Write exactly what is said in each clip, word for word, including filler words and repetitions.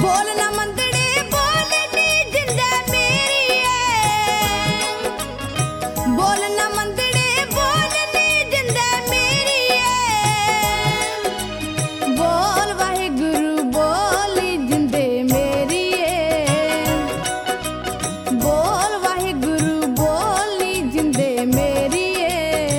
बोल ना मंदड़े बोल नी जिंदे मेरी है, बोल ना मंदड़े बोल नी जिंदे मेरी है, बोल वाहिगुरु बोल जिंदे मेरी है, बोल वाहिगुरु बोल जिंदे मेरी है।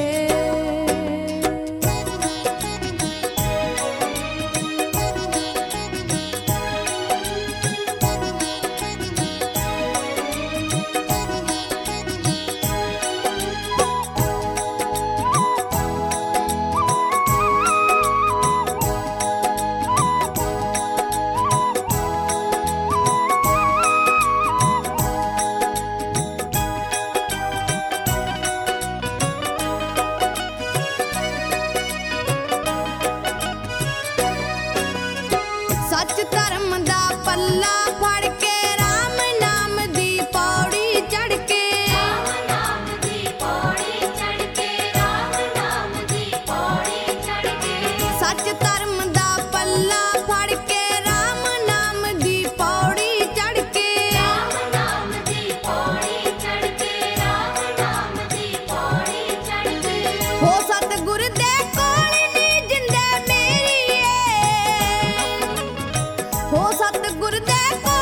सच धर्म दा पल्ला फड़ के राम नाम दी पौड़ी चढ़ के, राम नाम दी पौड़ी चढ़ के, राम नाम दी पौड़ी चढ़ के, सच धर्म दा पल्ला फड़ के राम नाम दी पौड़ी चढ़ के, राम नाम दी पौड़ी चढ़ के, राम नाम दी पौड़ी चढ़ के, हो सतगुर दे कोल नी जिंदे मेरी है, हो सतगुर दे कोल